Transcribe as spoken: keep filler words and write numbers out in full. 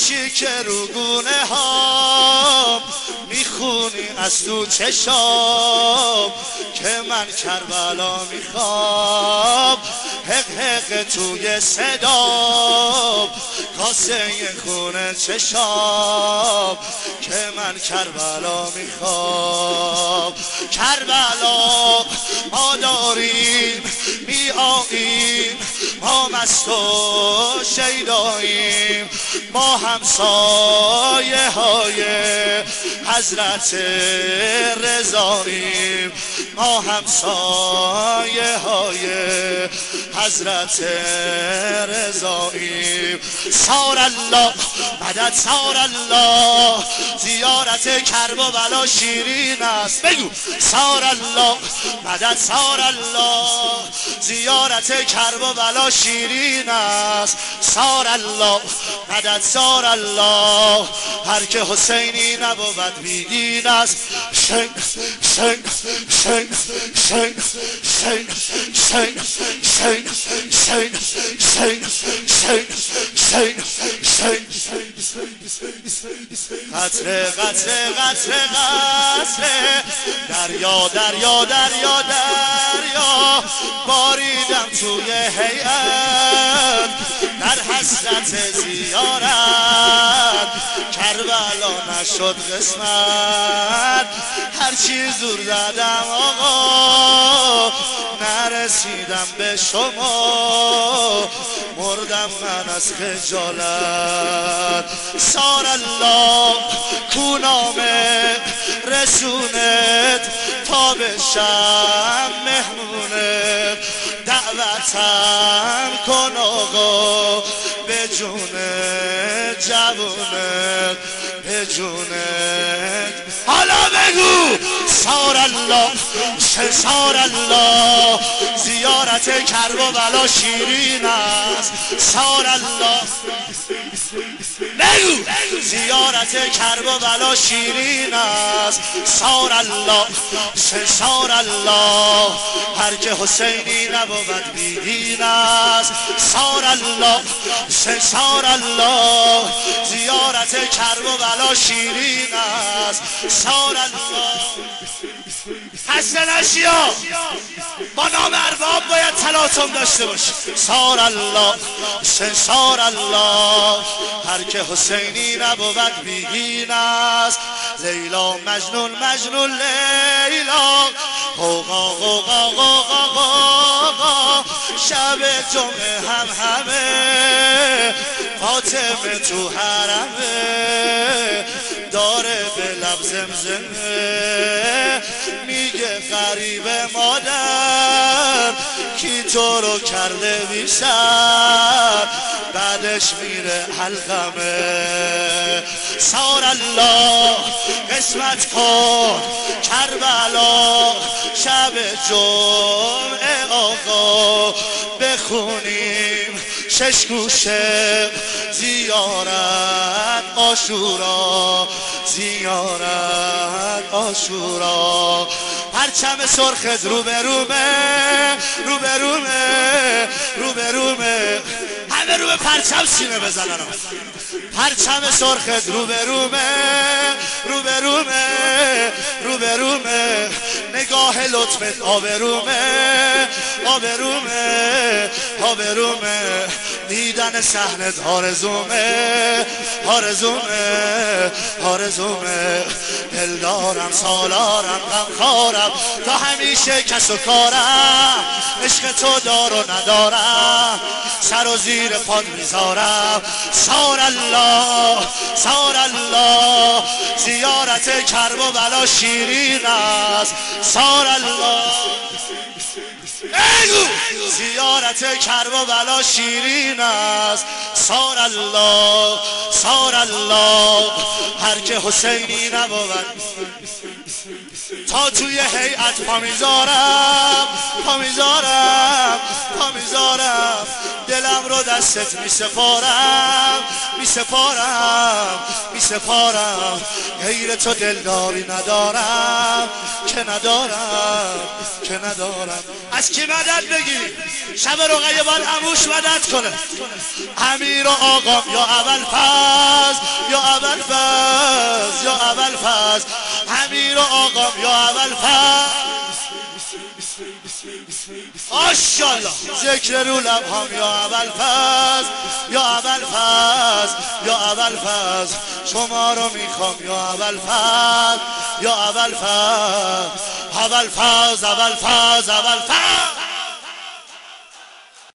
میشی که رو گونه ها میخونی از تو چشام که من کربلا میخوام حق حق توی صدام کاسه خونه چشام که من کربلا میخوام کربلا ما داریم می آییم ما مست و شیداییم ما همسایه های حضرت رضاییم ما همسایه های حضرت رضاییم سار الله مدد سار الله زیارت کرب و بلا شیرین است بگو سار الله مدد سار الله زیارت کرب و بلا شیرین است سار الله مدد سار الله هر که حسینی نبود بیدین است شنگ شنگ شنگ شنگ شنگ شنگ شنگ شنگ شنگ شنگ شنگ قطره قطره قطره قطره دریا دریا دریا دریا باریدم توی هیئت در حسرت زیارت کربلا نشد قسمت هرچی زور زدم آقا نرسیدم به شما مردم من از خجالت سار الله کونامه رسونت تا بشم مهمونت دعوتم کن آقا به جون جوونت به جونت حالا بگو سار الله سار الله زیارت کرب و بلا شیرین است سار الله بگو زیارت کرب و بلا شیرین است سار الله سار الله هر که حسینی نبود بیدین است سار الله سار الله زیارت کرب و بلا شیرین است سار الله خسته نشیا با نام ارباب باید تلاطم داشته باشی سار الله سار الله هر که حسینی نبود بیدین است لیلا مجنون مجنون لیلا غوغا غوغا غوغا غوغا شب جمعه هم همه فاطمه تو حرمه داره به لب زمزمه میگه غریب مادر کی تو رو کرده بی سر بعدش میره حلقمه سار الله قسمت کن کربلا شب جمعه آقا بخونیم شش گوشه زیارت عاشورا زیارت عاشورا پرچم سرخت رو به رومه رو به رومه رو به رومه همه رو به پرچم سینه بزنن پرچم سرخت رو به رومه رو به رومه رو به رومه نگاه لطفت آبرومه آبرومه آبرومه دیدن صحنت آرزومه آرزومه آرزومه دلدارم سالارم غمخوارم تا همیشه کس و کارم عشق تو دار و ندارم سر و زیر پاد میذارم سار الله سار الله زیارت کرب و بلا شیرین است سار الله زیارت کرب و بلا شیرین است سار الله سار الله هر که حسینی نبود تا توی هیئت پا میذارم پا میذارم پا میذارم دلم رو دستت میسپارم میسپارم میسپارم غیر تو دلداری ندارم که ندارم که ندارم از کی مدد بگیری شب رقیه باید عموش مدد کنه امیر و آقام یا اول پس رو آقام یا اول فصل ماشاءالله ذکر رو لبهام یا اول فصل یا اول فصل یا اول فصل شما رو میخوام یا اول فصل یا اول فصل اول فصل اول فصل اول فصل